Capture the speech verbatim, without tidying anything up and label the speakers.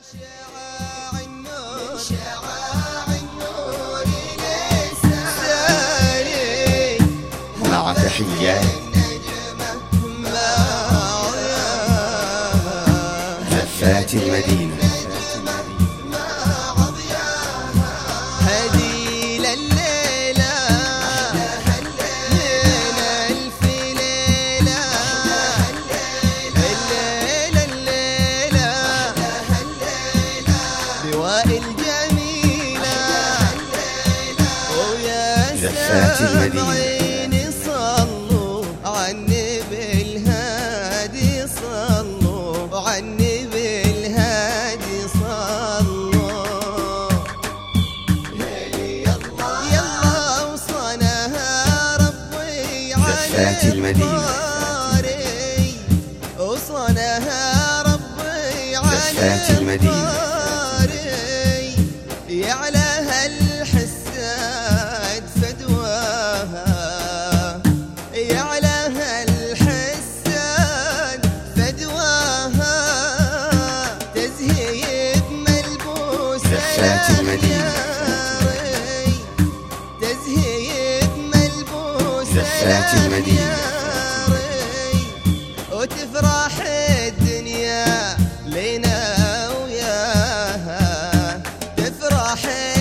Speaker 1: شعاع النور شعاع النور للساري
Speaker 2: مع تحيات زفات المدينة. زفات المدينة
Speaker 1: صلوا عالنبي الهادي صلوا عالنبي الهادي صلوا يلا يلا وصنها ربي
Speaker 2: زفات المدينة
Speaker 1: وصنها ربي
Speaker 2: زفات المدينة
Speaker 1: يعلى الحساد فدواها يعلى الحساد فدواها تزهيب ملبوس
Speaker 2: زفات المدينة
Speaker 1: تزهيب ملبوس
Speaker 2: زفات المدينة
Speaker 1: وتفرح الدنيا لنا وياها تفرح